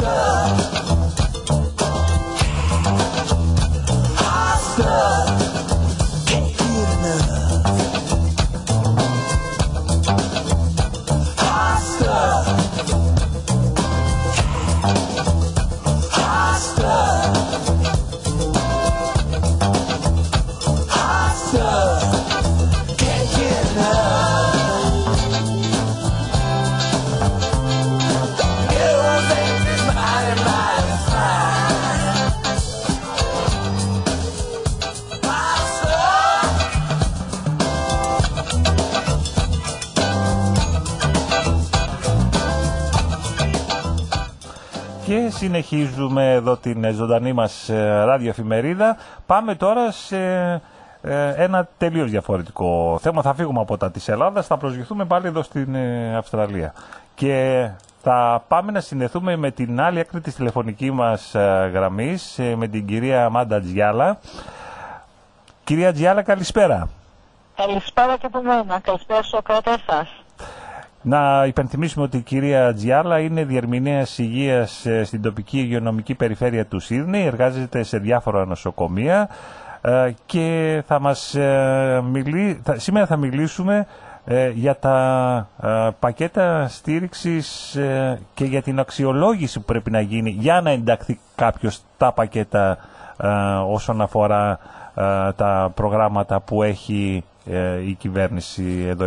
Και συνεχίζουμε εδώ την ζωντανή μας ραδιοεφημερίδα. Πάμε τώρα σε ένα τελείως διαφορετικό θέμα. Θα φύγουμε από τα της Ελλάδας, θα προσγειωθούμε πάλι εδώ στην Αυστραλία. Και θα πάμε να συνδεθούμε με την άλλη άκρη της τηλεφωνική μας γραμμής, με την κυρία Αμάντα Τζιάλα. Κυρία Τζιάλα, καλησπέρα. Καλησπέρα και από μένα. Καλησπέρα στους ακροατές σας. Να υπενθυμίσουμε ότι η κυρία Τζιάλα είναι διερμηνέας υγείας στην τοπική υγειονομική περιφέρεια του Σίδνεϊ, εργάζεται σε διάφορα νοσοκομεία και σήμερα θα μιλήσουμε για τα πακέτα στήριξης και για την αξιολόγηση που πρέπει να γίνει για να ενταχθεί κάποιος τα πακέτα όσον αφορά τα προγράμματα που έχει η κυβέρνηση εδώ,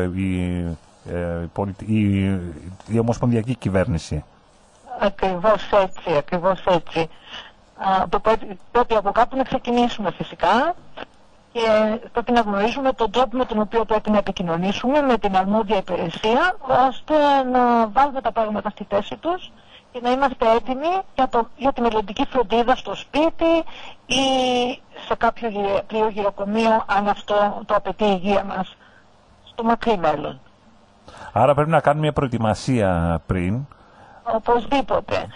η ομοσπονδιακή κυβέρνηση. Ακριβώς έτσι, ακριβώς έτσι. Πρέπει από κάπου να ξεκινήσουμε φυσικά και πρέπει να γνωρίζουμε τον τρόπο με τον οποίο πρέπει να επικοινωνήσουμε με την αρμόδια υπηρεσία ώστε να βάλουμε τα πράγματα στη θέση τους και να είμαστε έτοιμοι για τη μελλοντική φροντίδα στο σπίτι ή σε κάποιο πλοίο γυροκομείο αν αυτό το απαιτεί η υγεία μας στο μακρύ μέλλον. Άρα πρέπει να κάνουμε μια προετοιμασία πριν. Οπωσδήποτε.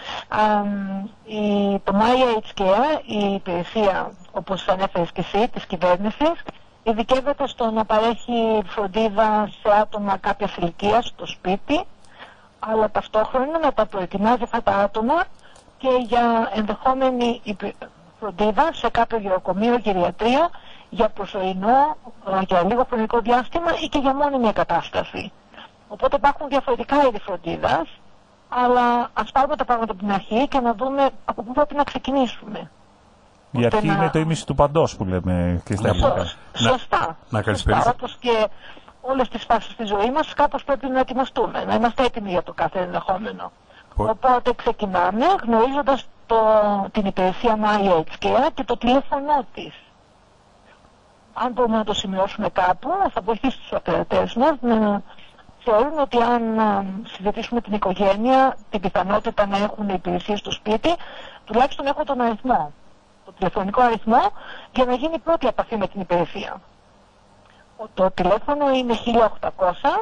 Το My Age Care, η υπηρεσία, όπως ανέφερες και εσύ, της κυβέρνησης, ειδικεύεται στο να παρέχει φροντίδα σε άτομα κάποιας ηλικίας στο σπίτι, αλλά ταυτόχρονα να τα προετοιμάζει αυτά τα άτομα και για ενδεχόμενη φροντίδα σε κάποιο γεροκομείο, γυριατρία, για προσωρινό, για λίγο χρονικό διάστημα ή και για μόνιμη εγκατάσταση. Οπότε υπάρχουν διαφορετικά είδη φροντίδας, αλλά ας πάρουμε τα πράγματα από την αρχή και να δούμε από πού πρέπει να ξεκινήσουμε. Η αρχή είναι το ίμιση του παντός που λέμε και στα ελληνικά. Σωστά. Να καλησπέρισουμε. Όπως και όλες τις φάσεις της ζωής μας, κάπως πρέπει να ετοιμαστούμε, να είμαστε έτοιμοι για το κάθε ενδεχόμενο. Οπότε ξεκινάμε γνωρίζοντας την υπηρεσία My Age Care και το τηλέφωνο της. Αν μπορούμε να το σημειώσουμε κάπου, θα βοηθήσει τους ακροατές μας να θεωρούν ότι αν συζητήσουμε την οικογένεια, την πιθανότητα να έχουν υπηρεσίες στο σπίτι, τουλάχιστον έχουν τον αριθμό, το τηλεφωνικό αριθμό, για να γίνει η πρώτη επαφή με την υπηρεσία. Το τηλέφωνο είναι 1800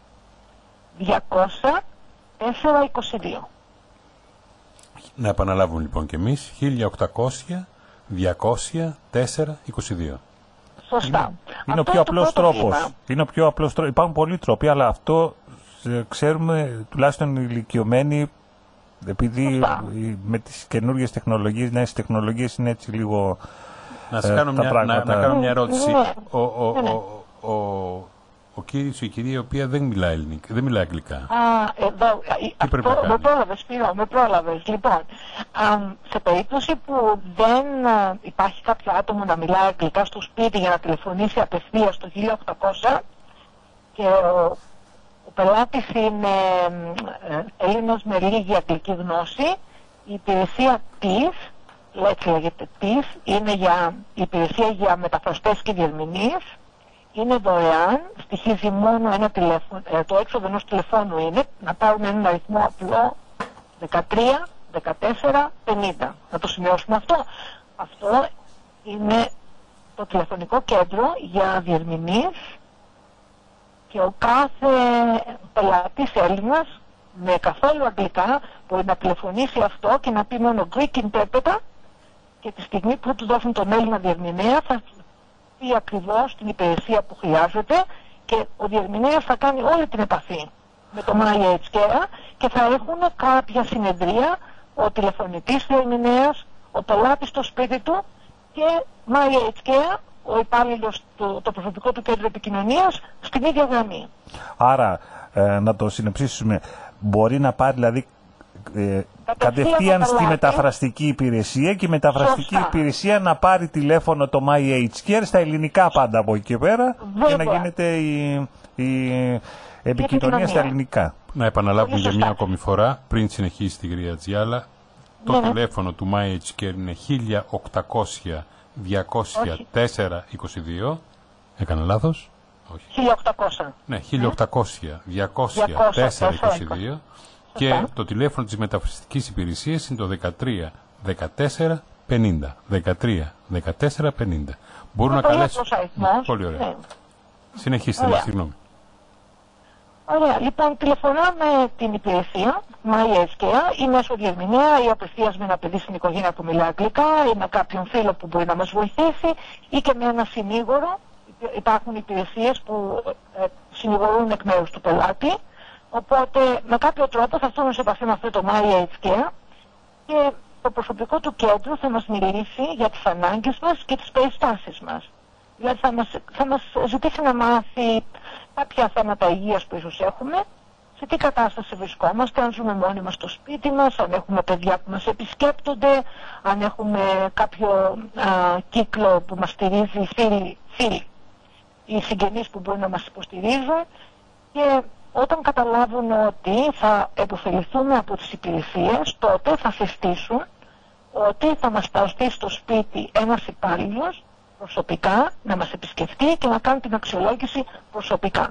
200 422. Να επαναλάβουμε λοιπόν και εμείς, 1800 200 422. Σωστά. Είναι ο πιο απλός τρόπος. Υπάρχουν πολλοί τρόποι, αλλά αυτό ξέρουμε τουλάχιστον οι ηλικιωμένοι, επειδή με τις καινούργιες τεχνολογίες, νέες τεχνολογίες είναι έτσι λίγο να κάνω μια ερώτηση. Ο κύριος ή η κυρία η οποία δεν μιλάει αγγλικά. Με πρόλαβες. Λοιπόν, σε περίπτωση που δεν υπάρχει κάποιο άτομο να μιλάει αγγλικά στο σπίτι για να τηλεφωνήσει απευθείας στο 1800 και ο πελάτης είναι Έλληνας με λίγη αγγλική γνώση, η υπηρεσία TIS, έτσι λέγεται TIS, είναι η υπηρεσία για μεταφραστές και διερμηνείς. Είναι δωρεάν, στοιχίζει μόνο ένα τηλέφωνο, το έξοδο ενός τηλεφώνου είναι να πάρουμε έναν αριθμό απλό 13, 14, 50. Να το σημειώσουμε αυτό. Αυτό είναι το τηλεφωνικό κέντρο για διερμηνείς και ο κάθε πελάτης Έλληνας με καθόλου αγγλικά μπορεί να τηλεφωνήσει αυτό και να πει μόνο Greek interpreter και τη στιγμή που του δώσουν τον Έλληνα διερμηνέα θα ή ακριβώς την υπηρεσία που χρειάζεται και ο διερμηνέας θα κάνει όλη την επαφή με το My Age Care και θα έχουν κάποια συνεδρία ο τηλεφωνητής διερμηνέας, ο πελάτης στο σπίτι του και MyHCare, ο υπάλληλος, το προσωπικό του κέντρο επικοινωνίας, στην ίδια γραμμή. Άρα, να το συνοψίσουμε, μπορεί να πάρει δηλαδή κατευθείαν στη μεταφραστική υπηρεσία και η μεταφραστική υπηρεσία να πάρει τηλέφωνο το MyHCare στα ελληνικά πάντα από εκεί και πέρα. Βέβαια. Και να γίνεται η επικοινωνία στα ελληνικά. Να επαναλάβουμε για μια ακόμη φορά, πριν συνεχίσει τη κυρία Τζιάλα, το τηλέφωνο του MyHCare είναι 1800 204 22. Έκανα λάθος? Όχι. 1800. Ναι, 1800 204 22. Και το τηλέφωνο της μεταφραστικής υπηρεσίας είναι το 13 14 50. 13 14 50. Μπορούν να καλέσουν. Πολύ ωραία. Συνεχίστε, συγγνώμη. Ωραία, λοιπόν, τηλεφωνάμε την υπηρεσία MyHCare ή μέσω διερμηνέα ή απευθείας με ένα παιδί στην οικογένεια που μιλά αγγλικά ή με κάποιον φίλο που μπορεί να μας βοηθήσει ή και με ένα συνήγορο. Υπάρχουν υπηρεσίες που συνηγορούν εκ μέρους του πελάτη. Οπότε με κάποιο τρόπο θα έρθουμε σε επαφή με αυτό το MyHCare και το προσωπικό του κέντρου θα μας μιλήσει για τις ανάγκες μας και τις περιστάσεις μας. Δηλαδή θα μας ζητήσει να μάθει κάποια θέματα υγείας που ίσως έχουμε, σε τι κατάσταση βρισκόμαστε, αν ζούμε μόνοι μας στο σπίτι μας, αν έχουμε παιδιά που μας επισκέπτονται, αν έχουμε κάποιο κύκλο που μας στηρίζει, φίλοι ή συγγενείς που μπορεί να μας υποστηρίζουν. Και όταν καταλάβουν ότι θα επωφεληθούμε από τις υπηρεσίες, τότε θα συστήσουν ότι θα μας παραστεί στο σπίτι ένας υπάλληλος προσωπικά, να μας επισκεφτεί και να κάνει την αξιολόγηση προσωπικά.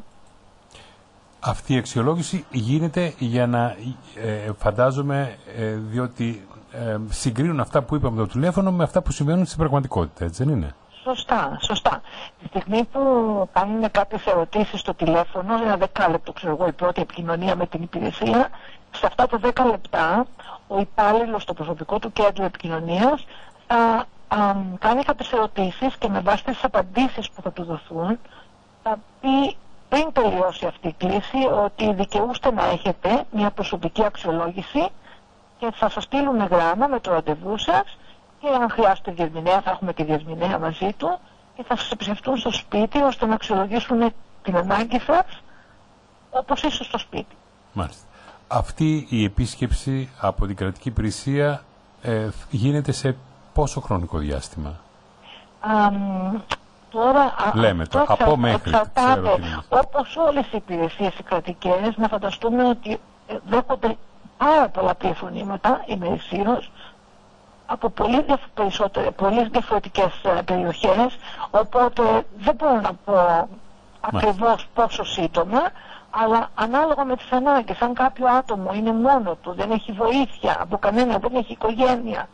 Αυτή η αξιολόγηση γίνεται για να φαντάζομαι, διότι συγκρίνουν αυτά που είπαμε το τηλέφωνο με αυτά που συμβαίνουν στην πραγματικότητα, έτσι δεν είναι? Σωστά. Τη στιγμή που κάνουν κάποιες ερωτήσεις στο τηλέφωνο, ένα 10 λεπτό, ξέρω εγώ, η πρώτη επικοινωνία με την υπηρεσία, σε αυτά τα 10 λεπτά ο υπάλληλος στο προσωπικό του κέντρο επικοινωνίας θα κάνει κάποιες ερωτήσεις και με βάση τις απαντήσεις που θα του δοθούν θα πει πριν τελειώσει αυτή η κλήση ότι δικαιούστε να έχετε μια προσωπική αξιολόγηση και θα σας στείλουμε γράμμα με το ραντεβού σας και αν χρειάζεται διερμηνέα θα έχουμε τη διερμηνέα μαζί του και θα σας επισκεφτούν στο σπίτι ώστε να αξιολογήσουν την ανάγκη σας όπως είσαι στο σπίτι. Μάλιστα. Αυτή η επίσκεψη από την κρατική υπηρεσία γίνεται σε πόσο χρονικό διάστημα? Λέμε το από μέχρι. Όπως όλες οι υπηρεσίες οι κρατικές, να φανταστούμε ότι δέχονται πάρα πολλά τηλεφωνήματα ημερησίως από πολύ διαφορετικές περιοχές, οπότε δεν μπορώ να πω ακριβώς πόσο σύντομα, αλλά ανάλογα με τις ανάγκες. Αν κάποιο άτομο είναι μόνο του, δεν έχει βοήθεια από κανένα, δεν έχει οικογένεια,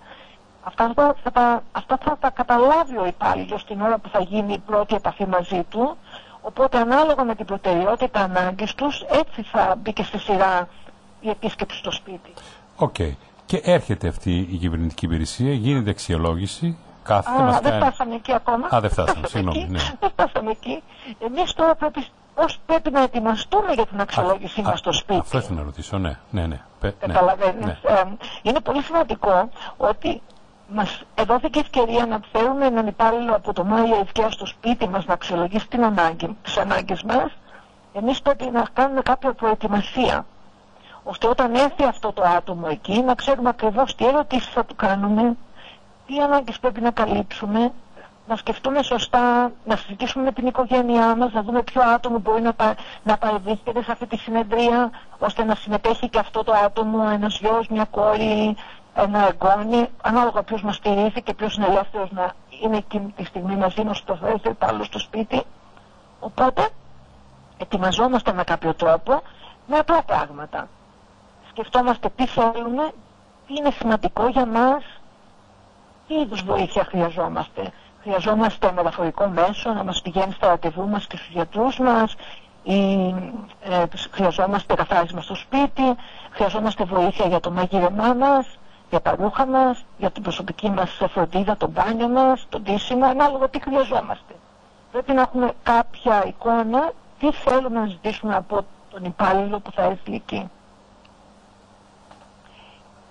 αυτά θα τα καταλάβει ο υπάλληλος την ώρα που θα γίνει η πρώτη επαφή μαζί του, οπότε ανάλογα με την προτεραιότητα ανάγκης τους, έτσι θα μπει και στη σειρά η επίσκεψη στο σπίτι. Οκ. Και έρχεται αυτή η κυβερνητική υπηρεσία, γίνεται αξιολόγηση, κάθεται δεν φτάσαμε εκεί ακόμα. Δεν φτάσαμε, συγγνώμη. Ναι. Δεν φτάσαμε εκεί. Εμείς τώρα πώς πρέπει να ετοιμαστούμε για την αξιολόγησή μας στο σπίτι. Αυτό ήθελα να ρωτήσω, ναι. Καταλαβαίνεις. Ναι. Είναι πολύ σημαντικό ότι μας δόθηκε ευκαιρία να φέρουμε έναν υπάλληλο από το MyHCare στο σπίτι μας να αξιολογήσει τις ανάγκες μας. Εμείς πρέπει να κάνουμε κάποια προετοιμασία, ώστε όταν έρθει αυτό το άτομο εκεί να ξέρουμε ακριβώς τι ερωτήσεις θα του κάνουμε, τι ανάγκες πρέπει να καλύψουμε, να σκεφτούμε σωστά, να συζητήσουμε με την οικογένειά μας, να δούμε ποιο άτομο μπορεί να παρευρίσκεται σε αυτή τη συνεδρία, ώστε να συμμετέχει και αυτό το άτομο, ένας γιος, μια κόρη, ένα εγγόνι, ανάλογα ποιος μας στηρίζει και ποιος είναι ελεύθερος να είναι εκείνη τη στιγμή μαζί μας στο φέρει πάλι στο σπίτι. Οπότε ετοιμαζόμαστε με κάποιο τρόπο με απλά πράγματα. Σκεφτόμαστε τι θέλουμε, τι είναι σημαντικό για μας, τι είδους βοήθεια χρειαζόμαστε. Χρειαζόμαστε μεταφορικό μέσο να μας πηγαίνει στα ραντεβού μας και στους γιατρούς μας, ή χρειαζόμαστε καθάρισμα στο σπίτι, χρειαζόμαστε βοήθεια για το μαγείρεμά μας, για τα ρούχα μας, για την προσωπική μας φροντίδα, το μπάνιο μας, το ντύσιμο, ανάλογα τι χρειαζόμαστε. Πρέπει να έχουμε κάποια εικόνα τι θέλουμε να ζητήσουμε από τον υπάλληλο που θα έρθει εκεί.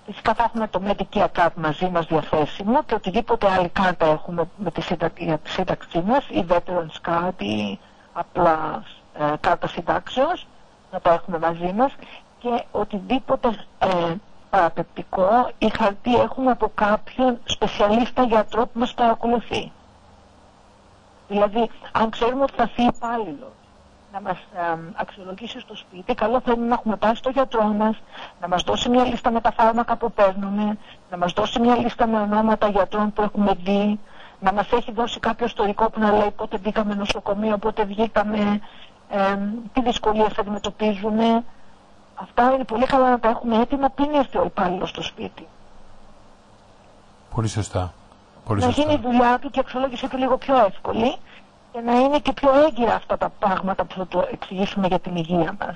Φυσικά θα έχουμε το Medicare Card μαζί μας διαθέσιμο και οτιδήποτε άλλη κάρτα έχουμε με τη σύνταξή μας, ή Veterans Card ή απλά κάρτα συντάξεως, να τα έχουμε μαζί μας, και οτιδήποτε παραπεπτικό ή χαρτί έχουμε από κάποιον σπεσιαλίστα γιατρό που μας παρακολουθεί. Δηλαδή, αν ξέρουμε ότι θα έρθει υπάλληλος να μας αξιολογήσει στο σπίτι, καλό θα είναι να έχουμε πάει στο γιατρό μας, να μας δώσει μια λίστα με τα φάρμακα που παίρνουμε, να μας δώσει μια λίστα με ονόματα γιατρών που έχουμε δει, να μας έχει δώσει κάποιο ιστορικό που να λέει πότε μπήκαμε νοσοκομείο, πότε βγήκαμε, τι δυσκολίες αντιμετωπίζουμε. Αυτά είναι πολύ καλά να τα έχουμε έτοιμα πριν έρθει ο υπάλληλος στο σπίτι. Πολύ σωστά. Να γίνει η δουλειά του και η αξιολόγηση του λίγο πιο εύκολη και να είναι και πιο έγκυρα αυτά τα πράγματα που θα το εξηγήσουμε για την υγεία μας.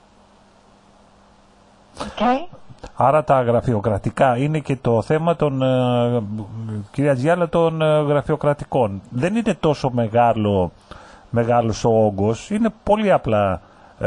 Okay. Άρα τα γραφειοκρατικά είναι και το θέμα των, κυρία Τζιάλα, των γραφειοκρατικών. Δεν είναι τόσο μεγάλος ο όγκος, είναι πολύ απλά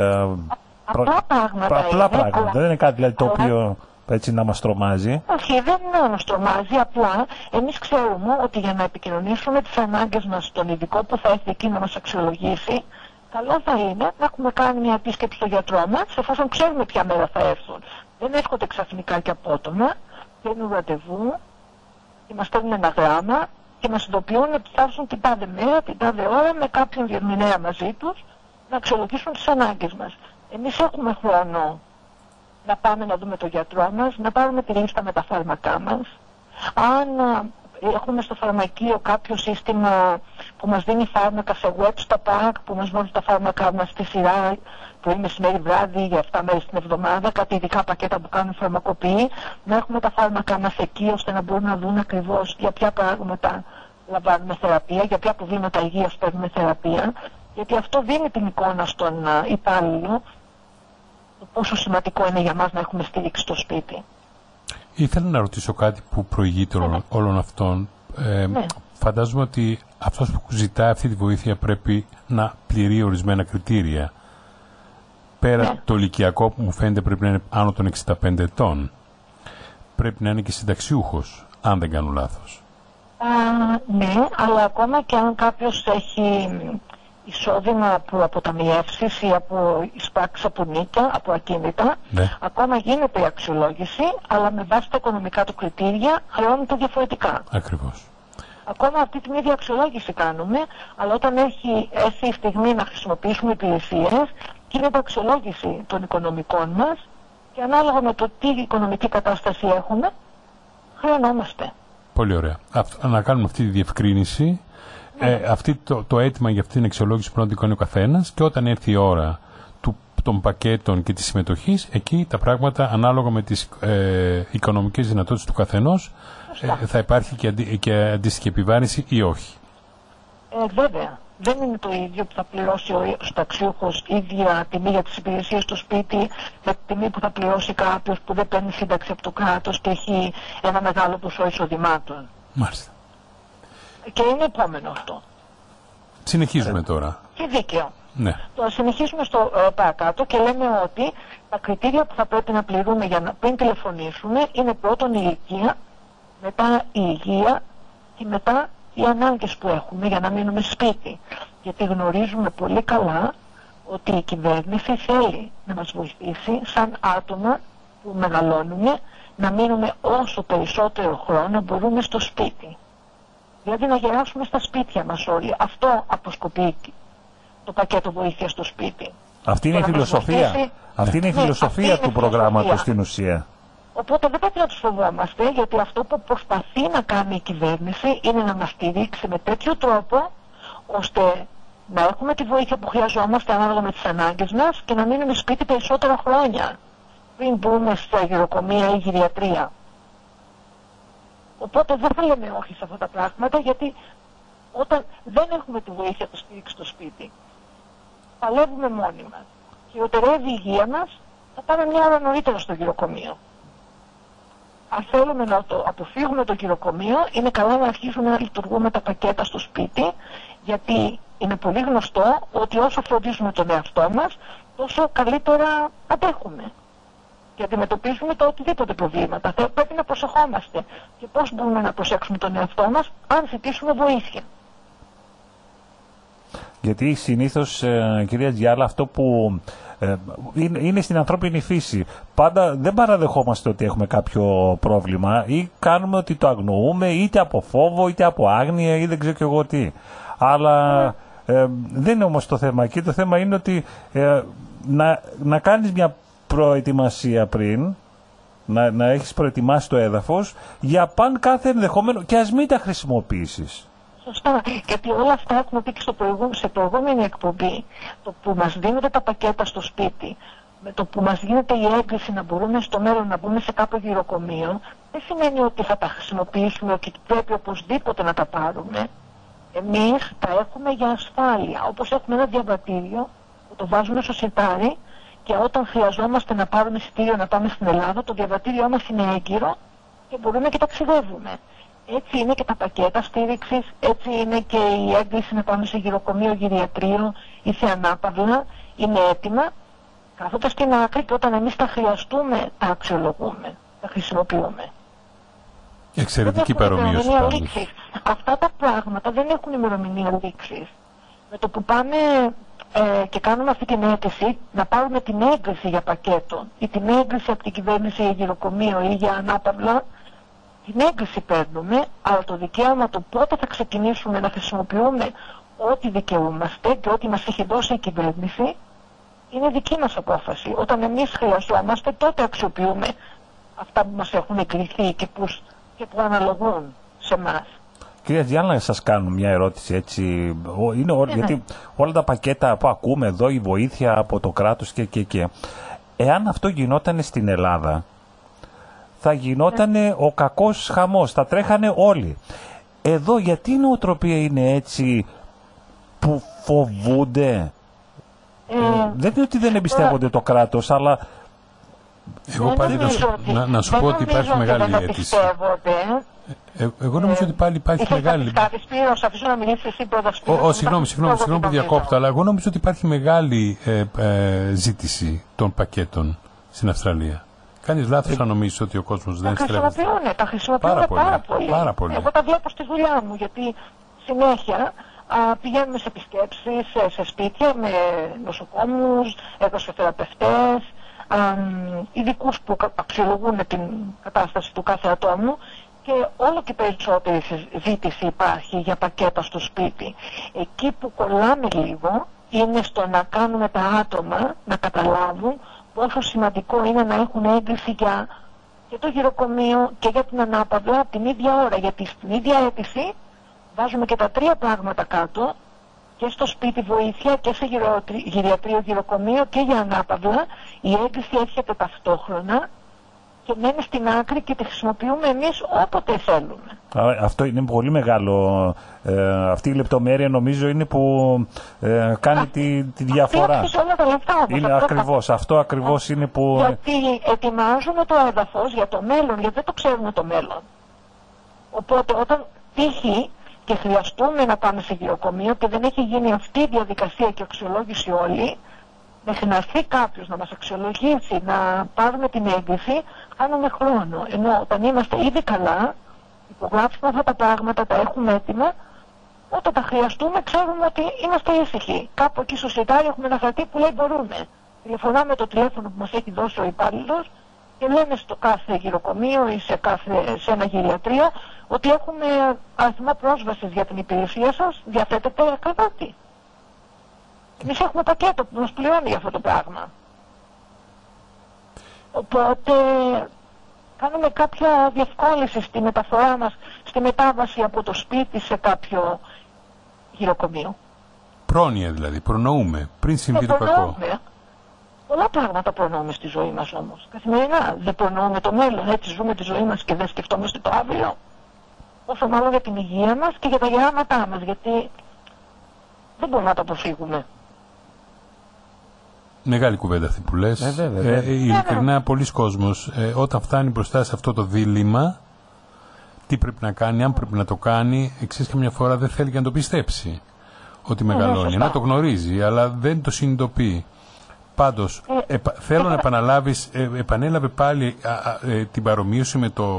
πράγματα. Δεν είναι κάτι δηλαδή, το οποίο έτσι να μας τρομάζει. Όχι, δεν είναι να μας τρομάζει, απλά εμείς ξέρουμε ότι για να επικοινωνήσουμε τις ανάγκες μας στον ειδικό που θα έρθει εκεί να μας αξιολογήσει, καλό θα είναι να έχουμε κάνει μια επίσκεψη στο γιατρό μας, εφόσον ξέρουμε ποια μέρα θα έρθουν. Δεν έρχονται ξαφνικά και απότομα, παίρνουν ραντεβού και μας στέλνουν ένα γράμμα και μας ειδοποιούν ότι θα έρθουν την τάδε μέρα, την τάδε ώρα με κάποιον διερμηνέα μαζί τους να αξιολογήσουν τις ανάγκες μας. Εμείς έχουμε χρόνο να πάμε να δούμε τον γιατρό μας, να πάρουμε τη λίστα με τα φάρμακά μας. Αν έχουμε στο φαρμακείο κάποιο σύστημα που μας δίνει φάρμακα σε web στα pack, που μας βάζει τα φάρμακά μας στη σειρά, πρωί, μεσημέρι, βράδυ, για 7 μέρες την εβδομάδα, κάτι ειδικά πακέτα που κάνουν φαρμακοποιοί, να έχουμε τα φάρμακά μας εκεί, ώστε να μπορούν να δουν ακριβώς για ποια πράγματα λαμβάνουμε θεραπεία, για ποια προβλήματα υγείας παίρνουμε θεραπεία, γιατί αυτό δίνει την εικόνα στον υπάλληλο το πόσο σημαντικό είναι για μας να έχουμε στήριξη στο σπίτι. Ήθελα να ρωτήσω κάτι που προηγείται όλων αυτών. Φαντάζομαι ότι αυτός που ζητάει αυτή τη βοήθεια πρέπει να πληρεί ορισμένα κριτήρια. Πέρα το ηλικιακό που μου φαίνεται πρέπει να είναι άνω των 65 ετών. Πρέπει να είναι και συνταξιούχος, αν δεν κάνω λάθος. Ναι, αλλά ακόμα και αν κάποιος έχει εισόδημα από αποταμιεύσεις ή από εισπράξεις από νίκια, από ακίνητα, ακόμα γίνεται η αξιολόγηση, αλλά με βάση τα οικονομικά του κριτήρια χρεώνεται διαφορετικά. Ακριβώς. Ακόμα αυτή την ίδια αξιολόγηση κάνουμε, αλλά όταν έχει έρθει η στιγμή να χρησιμοποιήσουμε υπηρεσίες, γίνεται αξιολόγηση των οικονομικών μας και ανάλογα με το τι οικονομική κατάσταση έχουμε, χρεωνόμαστε. Πολύ ωραία. Να κάνουμε αυτή τη διευκρίνηση. Το αίτημα για αυτή την αξιολόγηση πρέπει να την κάνει ο καθένας και όταν έρθει η ώρα των πακέτων και της συμμετοχής, εκεί τα πράγματα ανάλογα με τις οικονομικές δυνατότητες του καθενός θα υπάρχει και αντίστοιχη επιβάρυνση ή όχι. Βέβαια. Δεν είναι το ίδιο που θα πληρώσει ο συνταξιούχος ίδια τιμή για τις υπηρεσίες στο σπίτι με τη τιμή που θα πληρώσει κάποιος που δεν παίρνει σύνταξη από το κράτος και έχει ένα μεγάλο ποσό εισοδημάτων. Μάλιστα. Και είναι επόμενο αυτό. Συνεχίζουμε τώρα. Και δίκαιο. Ναι. Τώρα συνεχίζουμε στο παρακάτω και λέμε ότι τα κριτήρια που θα πρέπει να πληρούμε πριν τηλεφωνήσουμε είναι πρώτον η ηλικία, μετά η υγεία και μετά οι ανάγκες που έχουμε για να μείνουμε σπίτι. Γιατί γνωρίζουμε πολύ καλά ότι η κυβέρνηση θέλει να μας βοηθήσει σαν άτομα που μεγαλώνουμε να μείνουμε όσο περισσότερο χρόνο μπορούμε στο σπίτι. Δηλαδή να γεράσουμε στα σπίτια μας όλοι. Αυτό αποσκοπεί το πακέτο βοήθειας στο σπίτι. Αυτή είναι η φιλοσοφία. Αυτή είναι η φιλοσοφία του προγράμματος στην ουσία. Οπότε δεν πρέπει να τους φοβόμαστε, γιατί αυτό που προσπαθεί να κάνει η κυβέρνηση είναι να μας στηρίξει με τέτοιο τρόπο, ώστε να έχουμε τη βοήθεια που χρειαζόμαστε ανάλογα με τις ανάγκες μας και να μείνουμε σπίτι περισσότερα χρόνια πριν μπούμε στα γυροκομεία ή γυριατρία. Οπότε δεν θα λέμε όχι σε αυτά τα πράγματα, γιατί όταν δεν έχουμε τη βοήθεια του στήριξη στο σπίτι, παλεύουμε μόνοι μας. Χειροτερεύει η υγεία μας, θα πάμε μια ώρα νωρίτερα στο γυροκομείο. Αν θέλουμε να το αποφύγουμε το γυροκομείο, είναι καλά να αρχίσουμε να λειτουργούμε τα πακέτα στο σπίτι, γιατί είναι πολύ γνωστό ότι όσο φροντίζουμε τον εαυτό μας, τόσο καλύτερα αντέχουμε. και αντιμετωπίζουμε το οτιδήποτε προβλήματα. Πρέπει να προσεχόμαστε. Και πώς μπορούμε να προσέξουμε τον εαυτό μας αν ζητήσουμε βοήθεια. Γιατί συνήθως, κυρία Τζιάλα, αυτό που είναι στην ανθρώπινη φύση. Πάντα δεν παραδεχόμαστε ότι έχουμε κάποιο πρόβλημα ή κάνουμε ότι το αγνοούμε είτε από φόβο είτε από άγνοια ή δεν ξέρω και εγώ τι. Αλλά δεν είναι όμως το θέμα εκεί. Το θέμα είναι ότι να κάνεις μια προετοιμασία πριν, να έχεις προετοιμάσει το έδαφος για παν κάθε ενδεχόμενο και ας μην τα χρησιμοποιήσεις. Σωστά, γιατί όλα αυτά έχουμε πει και σε προηγούμενη εκπομπή. Το που μας δίνονται τα πακέτα στο σπίτι, με το που μας γίνεται η έγκριση να μπορούμε στο μέλλον να μπούμε σε κάποιο γυροκομείο, δεν σημαίνει ότι θα τα χρησιμοποιήσουμε και πρέπει οπωσδήποτε να τα πάρουμε. Εμείς τα έχουμε για ασφάλεια, όπως έχουμε ένα διαβατήριο που το βάζουμε στο σιτάρι και όταν χρειαζόμαστε να πάρουμε εισιτήριο να πάμε στην Ελλάδα, το διαβατήριό μας είναι έγκυρο και μπορούμε και ταξιδεύουμε. Έτσι είναι και τα πακέτα στήριξης, έτσι είναι και η έγκριση να πάμε σε γυροκομείο, γυριατρείο ή σε ανάπαυλα, είναι έτοιμα. Κάθονται στην άκρη και όταν εμείς τα χρειαστούμε, τα αξιολογούμε, τα χρησιμοποιούμε. Εξαιρετική παρομοίωση. Αυτά τα πράγματα δεν έχουν ημερομηνία λήξης. Με το που πάμε και κάνουμε αυτή την αίτηση, να πάρουμε την έγκριση για πακέτο ή την έγκριση από την κυβέρνηση για γυροκομείο ή για ανάπαυλα, την έγκριση παίρνουμε, αλλά το δικαίωμα του πότε θα ξεκινήσουμε να χρησιμοποιούμε ό,τι δικαιούμαστε και ό,τι μας έχει δώσει η κυβέρνηση είναι δική μας απόφαση. Όταν εμείς χρειαζόμαστε, τότε αξιοποιούμε αυτά που μας έχουν εγκριθεί και που αναλογούν σε εμάς. Κυρία Τζιάλα, να σας κάνω μια ερώτηση έτσι. Γιατί όλα τα πακέτα που ακούμε εδώ, η βοήθεια από το κράτος και. Εάν αυτό γινόταν στην Ελλάδα, θα γινότανε ο κακός χαμός, θα τρέχανε όλοι. Εδώ γιατί η νοοτροπία είναι έτσι που φοβούνται? Δεν είναι ότι δεν εμπιστεύονται το κράτος, αλλά... Εγώ πάλι να σου πω ότι υπάρχει μεγάλη αίτηση. Εγώ νομίζω ότι πάλι υπάρχει μεγάλη... Συγγνώμη που διακόπτω, αλλά εγώ νομίζω ότι υπάρχει μεγάλη ζήτηση των πακέτων στην Αυστραλία. Κάνεις λάθος αν νομίζεις ότι ο κόσμος δεν στρέφεται. Τα χρησιμοποιούν πάρα πολύ. Εγώ τα βλέπω στη δουλειά μου, γιατί συνέχεια πηγαίνουμε σε επισκέψεις, σε σπίτια με νοσοκόμους, ερgοθεραπευτές, ειδικούς που αξιολογούν την κατάσταση του κάθε ατόμου και όλο και περισσότερη ζήτηση υπάρχει για πακέτα στο σπίτι. Εκεί που κολλάμε λίγο είναι στο να κάνουμε τα άτομα να καταλάβουν πόσο σημαντικό είναι να έχουν έγκριση για το γυροκομείο και για την ανάπαυλα την ίδια ώρα, γιατί στην ίδια αίτηση βάζουμε και τα τρία πράγματα κάτω, και στο σπίτι βοήθεια και σε γυριατρείο, γυροκομείο και για ανάπαυλα. Η έγκριση έρχεται ταυτόχρονα και μένει στην άκρη και τη χρησιμοποιούμε εμείς όποτε θέλουμε. Αυτό είναι πολύ μεγάλο. Αυτή η λεπτομέρεια νομίζω είναι που κάνει τη διαφορά. Όλα τα λεφτά όμως. Είναι ακριβώς. Αυτό ακριβώς είναι που... Γιατί ετοιμάζουμε το έδαφος για το μέλλον, γιατί δεν το ξέρουμε το μέλλον. Οπότε όταν τύχει και χρειαστούμε να πάμε σε γυροκομείο και δεν έχει γίνει αυτή η διαδικασία και αξιολόγηση όλη, μέχρι να έρθει κάποιος να μας αξιολογήσει, να πάρουμε την έγκριση, χάνουμε χρόνο. Ενώ όταν είμαστε ήδη καλά, υπογράψουμε αυτά τα πράγματα, τα έχουμε έτοιμα, όταν τα χρειαστούμε ξέρουμε ότι είμαστε ήσυχοι. Κάπου εκεί στο σιτάρι έχουμε ένα χαρτί που λέει μπορούμε. Τηλεφωνάμε το τηλέφωνο που μας έχει δώσει ο υπάλληλος και λέμε στο κάθε γυροκομείο ή σε ένα γυριατρείο ότι έχουμε αριθμό πρόσβασης για την υπηρεσία σας, διαθέτεται κρεβάτι. Εμείς έχουμε πακέτο που μας πληρώνει για αυτό το πράγμα. Οπότε κάνουμε κάποια διευκόλυνση στη μεταφορά μας, στη μετάβαση από το σπίτι σε κάποιο γυροκομείο. Πρόνοια δηλαδή, προνοούμε πριν συμβεί το κακό. Πολλά πράγματα προνοούμε στη ζωή μας όμως. Καθημερινά δεν προνοούμε το μέλλον, έτσι ζούμε τη ζωή μας και δεν σκεφτόμαστε το αύριο. Όσο μάλλον για την υγεία μας και για τα γεράματά μας, γιατί δεν μπορούμε να το αποφύγουμε. Μεγάλη κουβέντα αυτή που λες. Ειλικρινά, πολλοί κόσμος όταν φτάνει μπροστά σε αυτό το δίλημμα, τι πρέπει να κάνει, αν πρέπει να το κάνει, εξής καμιά φορά δεν θέλει και να το πιστέψει ότι μεγαλώνει. Να το γνωρίζει, αλλά δεν το συνειδητοποιεί. Πάντως, θέλω να επαναλάβεις, επανέλαβε πάλι την παρομοίωση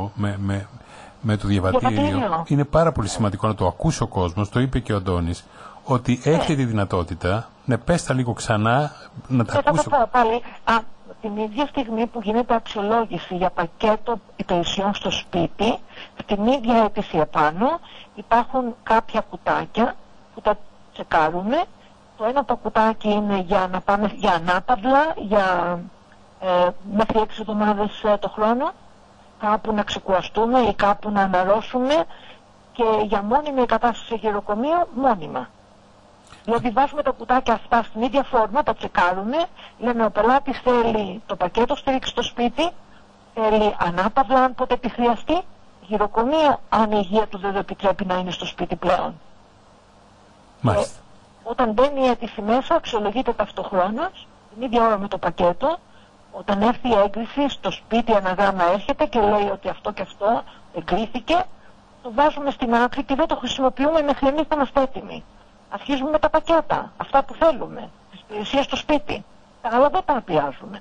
με το διαβατήριο. Είναι πάρα πολύ σημαντικό να το ακούσει ο κόσμος, το είπε και ο Αντώνης, ότι έχετε τη δυνατότητα, πες τα λίγο ξανά, να τα ακούσει. Θα πάλι, την ίδια στιγμή που γίνεται αξιολόγηση για πακέτο υπηρεσιών στο σπίτι, στην ίδια αίτηση επάνω υπάρχουν κάποια κουτάκια που τα τσεκάρουμε. Το ένα το κουτάκι είναι για να πάμε για ανάπαυλα, για μέχρι 6 εβδομάδες το χρόνο, κάπου να ξεκουραστούμε ή κάπου να αναρρώσουμε, και για μόνιμη εγκατάσταση σε γεροκομείο μόνιμα. Δηλαδή βάζουμε τα κουτάκια αυτά στην ίδια φόρμα, τα τσεκάρουμε, λέμε ο πελάτης θέλει το πακέτο στήριξη στο σπίτι, θέλει ανάπαυλα αν ποτέ επιχρειαστεί, γεροκομείο αν η υγεία του δεν το επιτρέπει να είναι στο σπίτι πλέον. Μάλιστα. Όταν μπαίνει η αίτηση μέσα, αξιολογείται ταυτοχρόνως, την ίδια ώρα με το πακέτο. Όταν έρθει η έγκριση, στο σπίτι αναγράμμα έρχεται και λέει ότι αυτό και αυτό εγκρίθηκε, το βάζουμε στην άκρη και δεν το χρησιμοποιούμε μέχρι εμείς να είμαστε έτοιμοι. Αρχίζουμε με τα πακέτα, αυτά που θέλουμε, τις υπηρεσίες στο σπίτι. Τα άλλα δεν τα απειάζουμε.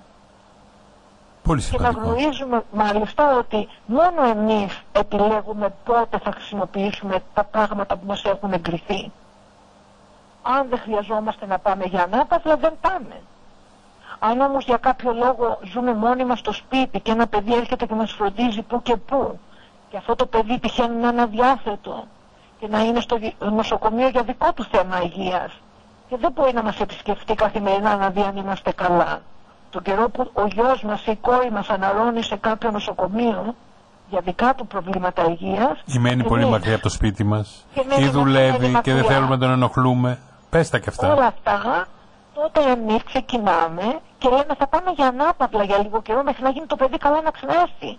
Πολύ σημαντικό. Και να γνωρίζουμε μάλιστα ότι μόνο εμείς επιλέγουμε πότε θα χρησιμοποιήσουμε τα πράγματα που μας έχουν εγκριθεί. Αν δεν χρειαζόμαστε να πάμε για ανάπαυλα, δεν πάμε. Αν όμως για κάποιο λόγο ζούμε μόνοι μας στο σπίτι και ένα παιδί έρχεται και μας φροντίζει που και που, και αυτό το παιδί τυχαίνει να είναι αδιάθετο και να είναι στο νοσοκομείο για δικό του θέμα υγείας και δεν μπορεί να μας επισκεφτεί καθημερινά να δει αν είμαστε καλά, τον καιρό που ο γιος μας ή η κόρη μας αναρρώνει σε κάποιο νοσοκομείο για δικά του προβλήματα υγείας, ή μένει πολύ μακριά από το σπίτι μας, ή δουλεύει και δεν θέλουμε να τον ενοχλούμε, πες τα και αυτά. Όλα αυτά, τότε εμείς ξεκινάμε και λέμε θα πάμε για ανάπαυλα για λίγο καιρό μέχρι να γίνει το παιδί καλά να ξανάρθει.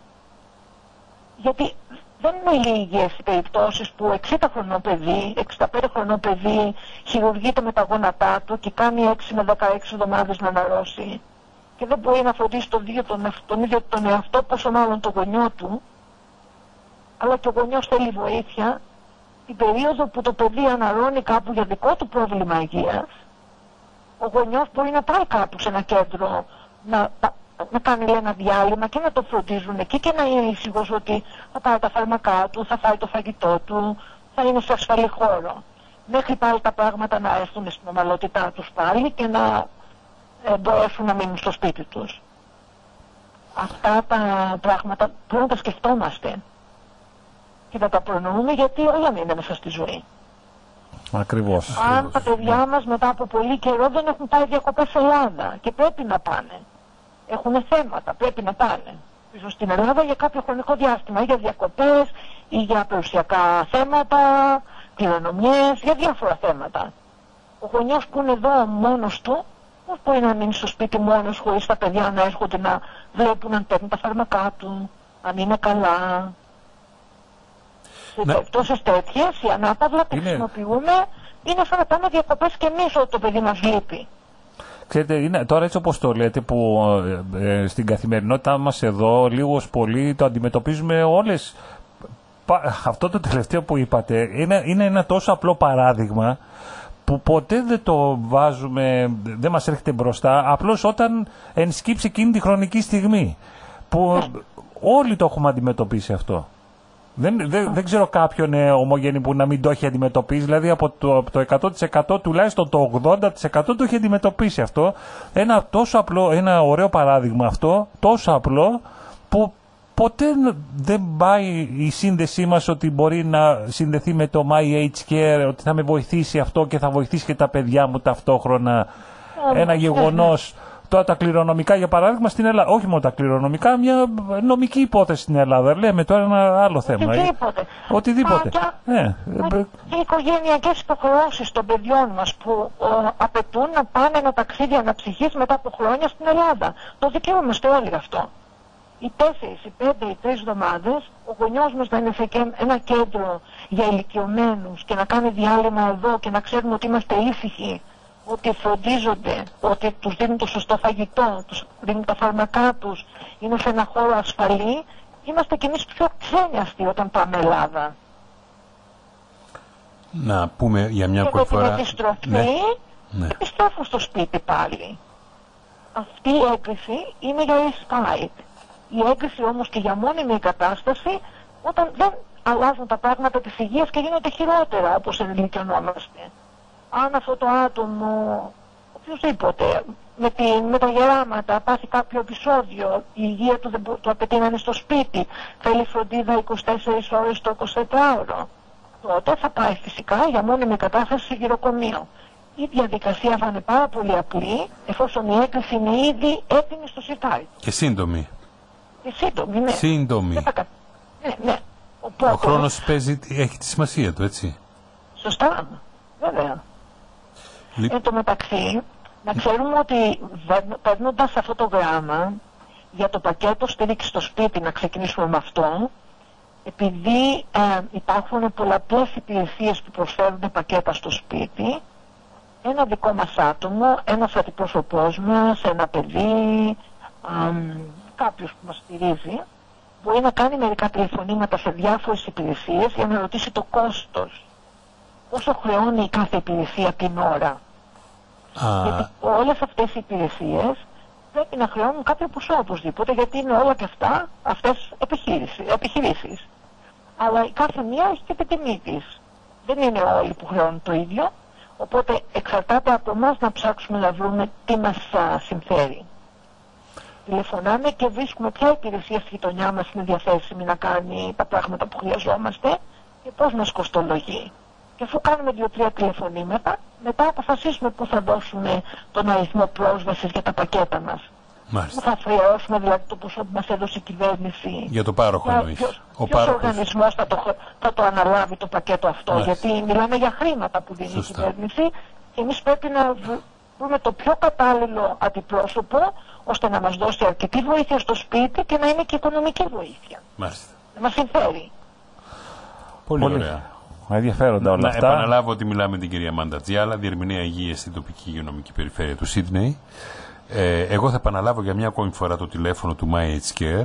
Γιατί δεν είναι λίγες οι περιπτώσεις που 60 χρονών παιδί, 65 χρονών παιδί χειρουργείται με τα γόνατά του και κάνει 6 με 16 εβδομάδες να αναρρώσει και δεν μπορεί να φροντίσει τον ίδιο τον εαυτό, πόσο μάλλον τον γονιό του, αλλά και ο γονιός θέλει βοήθεια. Την περίοδο που το παιδί αναρρώνει κάπου για δικό του πρόβλημα υγείας, ο γονιός μπορεί να πάει κάπου σε ένα κέντρο να κάνει ένα διάλειμμα και να το φροντίζουν εκεί και να είναι ήσυχος ότι θα πάρει τα φάρμακά του, θα φάει το φαγητό του, θα είναι σε ασφαλή χώρο. Μέχρι πάλι τα πράγματα να έρθουν στην ομαλότητά τους πάλι και να μπορέσουν να μείνουν στο σπίτι τους. Αυτά τα πράγματα πρέπει να τα σκεφτόμαστε και να τα προνοούμε, γιατί όλα είναι μέσα στη ζωή. Ακριβώς. Αν τα παιδιά μας μετά από πολύ καιρό δεν έχουν πάει διακοπές σε Ελλάδα και πρέπει να πάνε, έχουν θέματα, πρέπει να πάνε πίσω στην Ελλάδα για κάποιο χρονικό διάστημα, ή για διακοπές ή για περιουσιακά θέματα, κληρονομιές, για διάφορα θέματα. Ο γονιός που είναι εδώ μόνος του, πώς μπορεί να μείνει στο σπίτι μόνος χωρίς τα παιδιά να έρχονται να βλέπουν αν παίρνουν τα φάρμακά του, αν είναι καλά. Σε περιπτώσεις τέτοιες, η ανάπαυλα που χρησιμοποιούμε είναι σαν να πάμε διακοπές και εμείς όταν το παιδί μας λείπει. Ξέρετε, τώρα έτσι όπως το λέτε, που στην καθημερινότητά μας εδώ λίγος πολύ το αντιμετωπίζουμε όλες. Αυτό το τελευταίο που είπατε είναι ένα τόσο απλό παράδειγμα που ποτέ δεν το βάζουμε, δεν μας έρχεται μπροστά, απλώς όταν ενσκύψει εκείνη τη χρονική στιγμή που όλοι το έχουμε αντιμετωπίσει αυτό. Δεν ξέρω κάποιον ομογενή που να μην το έχει αντιμετωπίσει, δηλαδή από το 100% τουλάχιστον το 80% το έχει αντιμετωπίσει αυτό. Ένα τόσο απλό, ένα ωραίο παράδειγμα αυτό, τόσο απλό, που ποτέ δεν πάει η σύνδεσή μας ότι μπορεί να συνδεθεί με το My Age Care, ότι θα με βοηθήσει αυτό και θα βοηθήσει και τα παιδιά μου ταυτόχρονα. Ένα γεγονός. Τώρα τα κληρονομικά, για παράδειγμα, στην Ελλάδα, όχι μόνο τα κληρονομικά, μια νομική υπόθεση στην Ελλάδα. Λέμε τώρα ένα άλλο θέμα. Οτιδήποτε. Και οι οικογενειακές υποχρεώσεις των παιδιών μας που απαιτούν να πάνε ένα ταξίδι αναψυχής μετά από χρόνια στην Ελλάδα. Το δικαιούμαστε όλοι αυτό. Οι 4, οι 5, οι 3 εβδομάδες, ο γονιός μας να είναι σε ένα κέντρο για ηλικιωμένους και να κάνει διάλειμμα εδώ και να ξέρουμε ότι είμαστε ήσυχοι, ότι φροντίζονται, ότι τους δίνουν το σωστό φαγητό, τους δίνουν τα φάρμακά τους, είναι σε ένα χώρο ασφαλή, είμαστε κι εμείς πιο ξένιαστοι όταν πάμε Ελλάδα. Να πούμε για μια ακόμη φορά. Και με την επιστροφή επιστρέφουν στο σπίτι πάλι. αυτή η έγκριση είναι για respite. Η έγκριση όμως και για μόνιμη εγκατάσταση όταν δεν αλλάζουν τα πράγματα της υγείας και γίνονται χειρότερα όπως ενηλικιωνόμαστε. Αν αυτό το άτομο, οποιοδήποτε, με τα γεράματα πάθει κάποιο επεισόδιο, η υγεία του δεν του απαιτεί να είναι στο σπίτι, θέλει φροντίδα 24 ώρες το 24ωρο, τότε θα πάει φυσικά για μόνιμη κατάσταση σε γυροκομείο. Η διαδικασία θα είναι πάρα πολύ απλή, εφόσον η έγκριση είναι ήδη έτοιμη στο σιρτάρι. Και σύντομη. Σύντομη, ναι. Σύντομη. Ναι, ναι. Οπότε, ο χρόνος έχει τη σημασία του, έτσι. Σωστά, βέβαια. Εν τω μεταξύ, να ξέρουμε ότι παίρνοντας αυτό το γράμμα για το πακέτο στήριξη στο σπίτι, να ξεκινήσουμε με αυτό, επειδή υπάρχουν πολλαπλές υπηρεσίες που προσφέρουν πακέτα στο σπίτι, ένα δικό μας άτομο, ένας αντιπρόσωπός μας, ένα παιδί, κάποιος που μας στηρίζει, μπορεί να κάνει μερικά τηλεφωνήματα σε διάφορες υπηρεσίες για να ρωτήσει το κόστος. Πόσο χρεώνει η κάθε υπηρεσία την ώρα. Γιατί όλες αυτές οι υπηρεσίες πρέπει να χρεώνουν κάποιο ποσό οπωσδήποτε, γιατί είναι όλα και αυτά αυτές επιχειρήσεις. Αλλά η κάθε μία έχει και την τιμή της. Δεν είναι όλοι που χρεώνουν το ίδιο, οπότε εξαρτάται από εμάς να ψάξουμε να βρούμε τι μας συμφέρει. Τηλεφωνάμε και βρίσκουμε ποια υπηρεσία στη γειτονιά μας είναι διαθέσιμη να κάνει τα πράγματα που χρειαζόμαστε και πώς μας κοστολογεί. Και αφού κάνουμε 2-3 τηλεφωνήματα, μετά αποφασίσουμε πού θα δώσουμε τον αριθμό πρόσβασης για τα πακέτα μας. Πού θα αφιερώσουμε δηλαδή το ποσό που μας έδωσε η κυβέρνηση. Για το πάροχο εννοείς. Ποιος οργανισμός θα το αναλάβει το πακέτο αυτό. Μάλιστα. Γιατί μιλάμε για χρήματα που δίνει η κυβέρνηση και εμείς πρέπει να βρούμε το πιο κατάλληλο αντιπρόσωπο ώστε να μας δώσει αρκετή βοήθεια στο σπίτι και να είναι και οικονομική βοήθεια. Μάλιστα. Να μας συμφέρει. Πολύ ωραία. Ενδιαφέροντα όλα αυτά. Να επαναλάβω ότι μιλάμε με την κυρία Μάντα Τζιάλα, διερμηνέα υγείας στην τοπική υγειονομική περιφέρεια του Σίδνεϊ. Εγώ θα επαναλάβω για μια ακόμη φορά το τηλέφωνο του MyHCare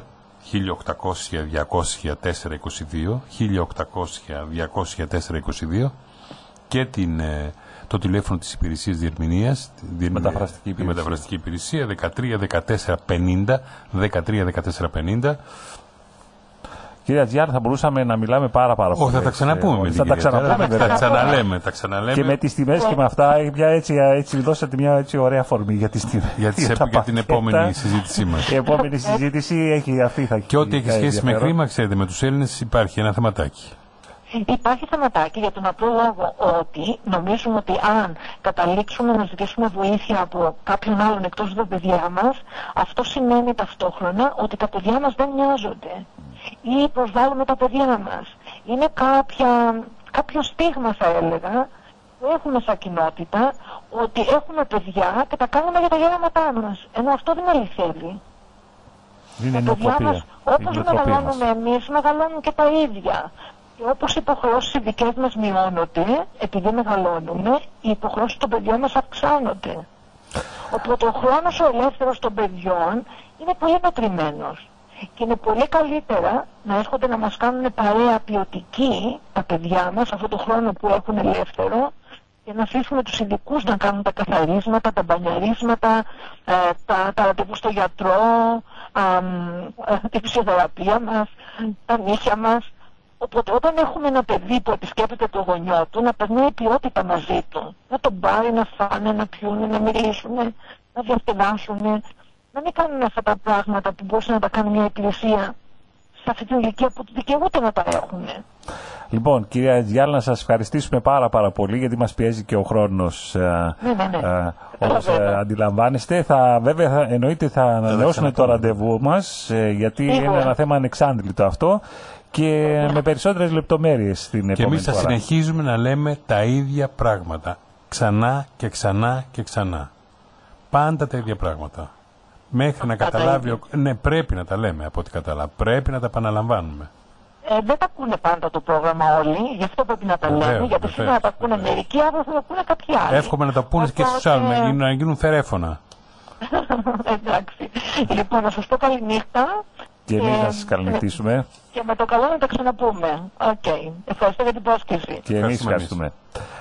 1800-200-422 1800-200-422 και το τηλέφωνο της υπηρεσίας διερμηνίας, τη μεταφραστική υπηρεσία 13-14-50 13-14-50. Κυρία Τζιάρ, θα μπορούσαμε να μιλάμε πάρα πολύ. Όχι, θα τα ξαναπούμε με την κυρία Τζιάρ. Τα ξαναλέμε. Και με τις τιμές και με αυτά, έτσι δώσατε μια έτσι ωραία φορμή για τις τιμές. Για την επόμενη συζήτησή μας. Η επόμενη συζήτηση έχει αυτή. Και ό,τι έχει σχέση με χρήμα, ξέρετε, με τους Έλληνες υπάρχει ένα θεματάκι. Υπάρχει θεματάκι για τον απλό λόγο ότι νομίζουμε ότι αν καταλήξουμε να ζητήσουμε βοήθεια από κάποιον άλλον εκτός από τα παιδιά μας, αυτό σημαίνει ταυτόχρονα ότι τα παιδιά μας δεν νοιάζονται ή προσβάλλουμε τα παιδιά μας. Είναι κάποιο στίγμα, θα έλεγα, που έχουμε σαν κοινότητα, ότι έχουμε παιδιά και τα κάνουμε για τα γεράματά μας, ενώ αυτό δεν αληθεύει. Είναι τα παιδιά μας, όπως μεγαλώνουμε εμείς, μεγαλώνουν και τα ίδια. Και όπως οι υποχρεώσεις οι δικές μας μειώνονται, επειδή μεγαλώνουμε, οι υποχρεώσεις των παιδιών μας αυξάνονται. Οπότε ο χρόνος ο ελεύθερος των παιδιών είναι πολύ μετρημένος. Και είναι πολύ καλύτερα να έρχονται να μας κάνουν παρέα ποιοτική τα παιδιά μας, αυτό το χρόνο που έχουν ελεύθερο, και να αφήσουμε τους ειδικούς να κάνουν τα καθαρίσματα, τα μπανιαρίσματα, τα ραντεβού στο γιατρό, τη φυσιοθεραπεία μας, τα νύχια μας. Οπότε όταν έχουμε ένα παιδί που επισκέπτεται το γονιό του, να περνάει ποιότητα μαζί του. Να τον πάρει, να φάνε, να πιούνε, να μιλήσουν, να διασκεδάσουν. Να μην κάνουν αυτά τα πράγματα που μπορούσε να τα κάνει μια εκκλησία σε αυτή την ηλικία που δικαιούται να τα έχουν. Λοιπόν, κυρία Τζιάλα, να σας ευχαριστήσουμε πάρα πολύ, γιατί μας πιέζει και ο χρόνος, όπως αντιλαμβάνεστε. Βέβαια, εννοείται θα ανανεώσουμε το ραντεβού μας, γιατί είναι ένα θέμα ανεξάντλητο αυτό και με περισσότερες λεπτομέρειες στην επόμενη φορά. Και εμείς θα συνεχίζουμε να λέμε τα ίδια πράγματα, ξανά και ξανά και ξανά. Πάντα τα ίδια πράγματα. Μέχρι να καταλάβει. Ναι, πρέπει να τα λέμε από ό,τι καταλάβει. Πρέπει να τα επαναλαμβάνουμε. Δεν τα ακούνε πάντα το πρόγραμμα όλοι, γι' αυτό πρέπει να τα λέμε. Γιατί σήμερα τα ακούνε μερικοί, αύριο θα τα ακούνε κάποιοι άλλοι. Εύχομαι να τα πούνε και στους άλλους, να γίνουν φερέφωνα. Εντάξει. Λοιπόν, να σας πω καλή νύχτα. Και εμείς να σας καληνυχτήσουμε. Και με το καλό να τα ξαναπούμε. Ευχαριστώ για την πρόσκληση. Και εμείς ευχαριστούμε.